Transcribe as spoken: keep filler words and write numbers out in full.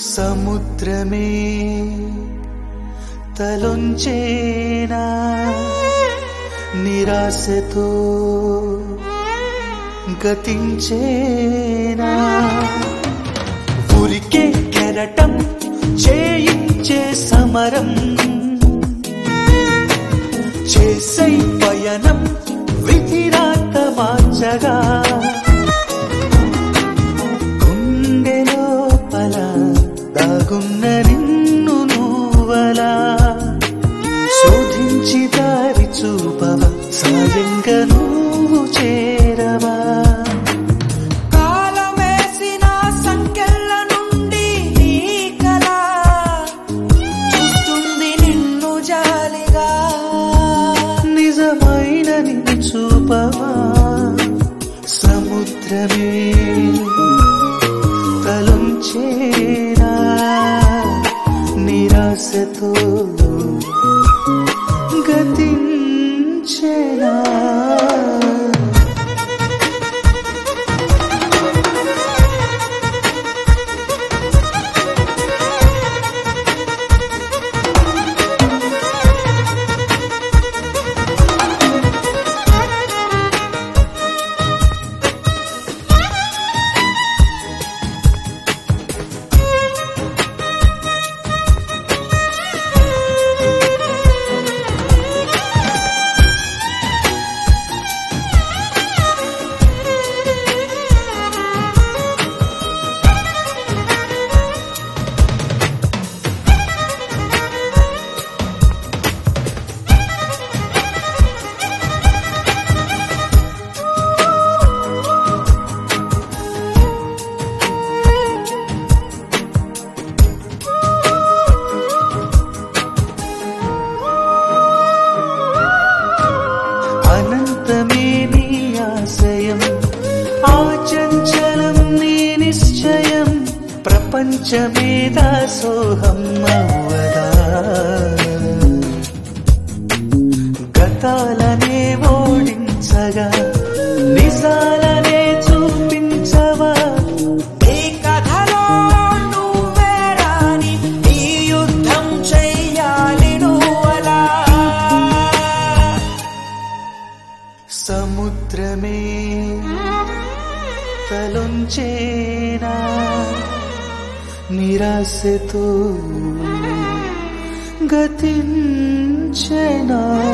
సముద్రమే తలొంచేనా నిరాశతో గతించేనా ఉరికే కెరటం చేయించే సమరం చేసే పయనం విధిరాత మార్చగా గుండె లోపల దాగున్న నిన్ను నువ్వలా శోధించి దారి చూపవ సాయంగా నువ్వు చేరవా చూపవా సముద్రమే తలొంచేనా నిరాశతో గతించేనా అనంతమే నీ ఆశయం ఆచంచలం నీ నిశ్చయం ప్రపంచమే దాసోహం అవ్వదా గతాలనే ఓడించగా నిజాలనే చూపించవా ఈ కథలో నువ్వే రాని ఈ యుద్ధం చెయ్యాలి నువ్వలా సముద్రమే తలొంచేనా నిరాశతో గతించేనా